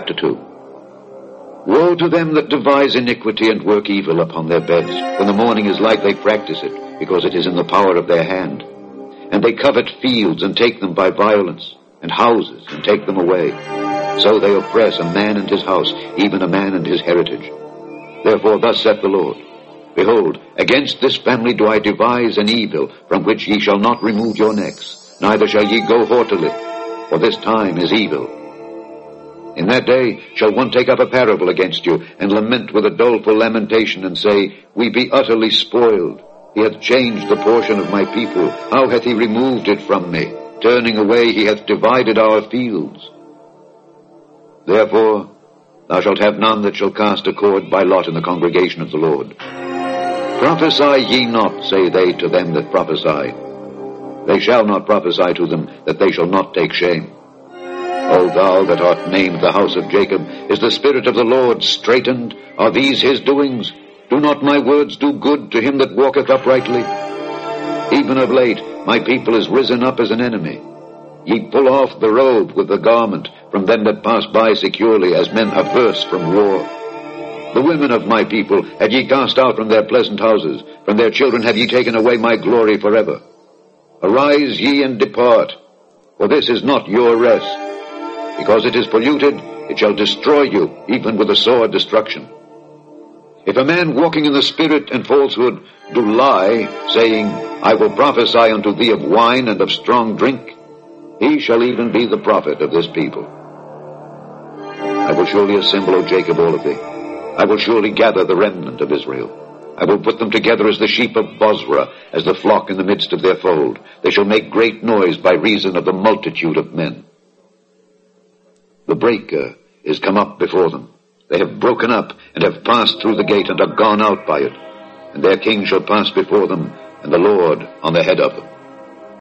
chapter 2. Woe to them that devise iniquity and work evil upon their beds. When the morning is light, they practice it, because it is in the power of their hand. And they covet fields and take them by violence, and houses and take them away. So they oppress a man and his house, even a man and his heritage. Therefore thus saith the Lord, Behold, against this family do I devise an evil, from which ye shall not remove your necks, neither shall ye go haughtily, for this time is evil. In that day shall one take up a parable against you, and lament with a doleful lamentation, and say, We be utterly spoiled. He hath changed the portion of my people. How hath he removed it from me? Turning away he hath divided our fields. Therefore thou shalt have none that shall cast a cord by lot in the congregation of the Lord. Prophesy ye not, say they to them that prophesy. They shall not prophesy to them, that they shall not take shame. O thou that art named the house of Jacob, is the Spirit of the Lord straitened? Are these his doings? Do not my words do good to him that walketh uprightly? Even of late my people is risen up as an enemy. Ye pull off the robe with the garment from them that pass by securely, as men averse from war. The women of my people have ye cast out from their pleasant houses. From their children have ye taken away my glory forever. Arise ye and depart, for this is not your rest. Because it is polluted, it shall destroy you, even with a sore destruction. If a man walking in the spirit and falsehood do lie, saying, I will prophesy unto thee of wine and of strong drink, he shall even be the prophet of this people. I will surely assemble, O Jacob, all of thee. I will surely gather the remnant of Israel. I will put them together as the sheep of Bozrah, as the flock in the midst of their fold. They shall make great noise by reason of the multitude of men. The breaker is come up before them. They have broken up, and have passed through the gate, and are gone out by it. And their king shall pass before them, and the Lord on the head of them.